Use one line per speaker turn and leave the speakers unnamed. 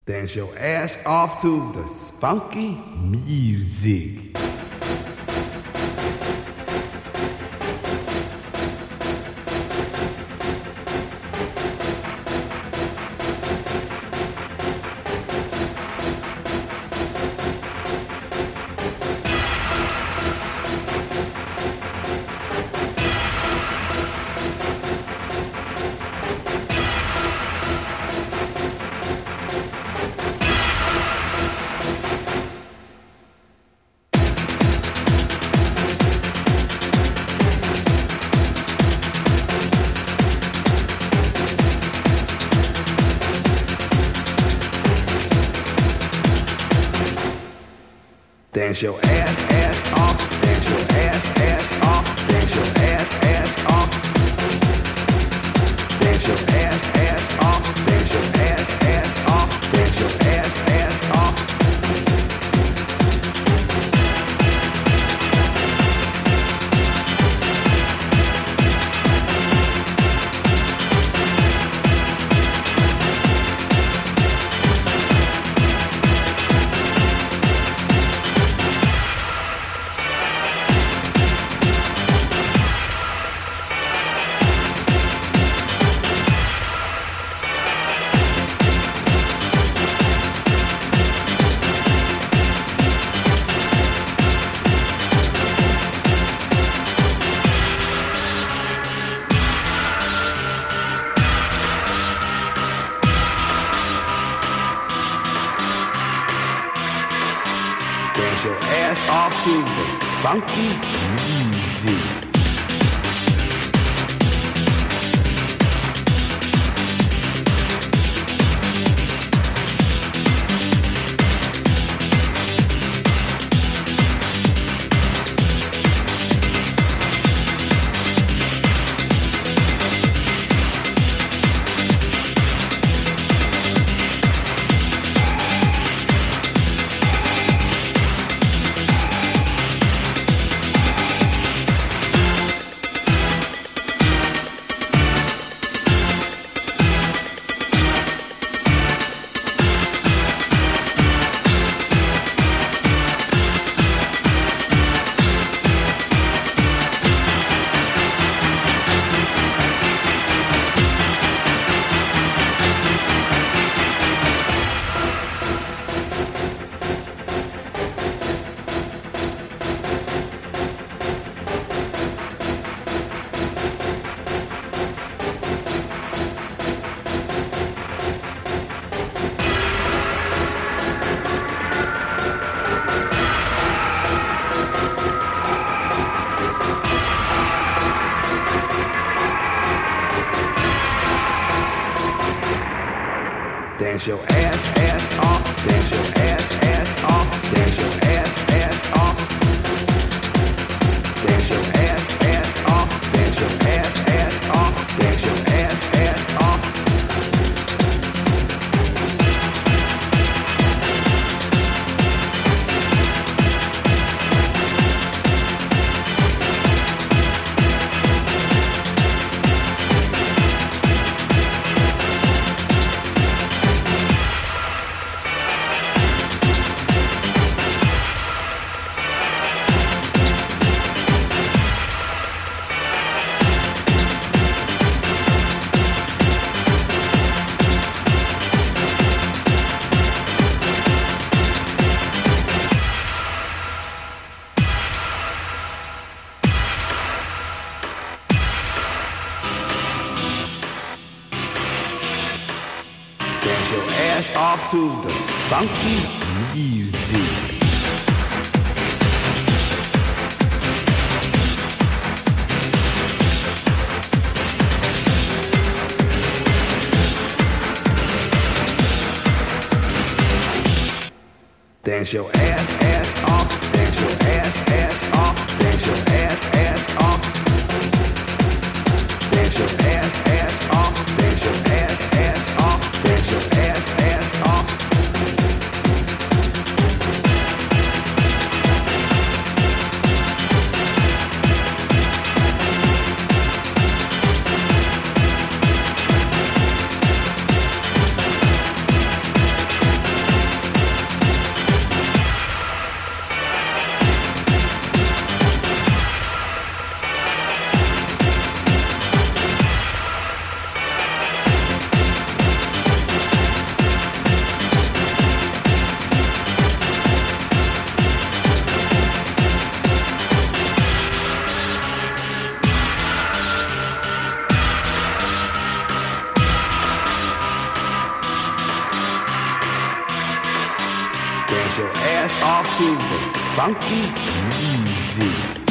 Dance your ass off to the funky music. Dance your ass off. Dance your ass off. Dance your ass off. Dance your ass off. Dance your ass off. Dance your ass off. Dance your ass off to this funky music. Dance your ass off. Dance your ass off. Dance your ass off. Dance your ass off. Dance your ass off. Dance your ass off. Dance your ass off to the funky music. Dance your ass off. Dance your ass off. Dance your ass off. Dance your ass off. Dance your ass off. Dance your ass off. Dance your ass off to this funky music.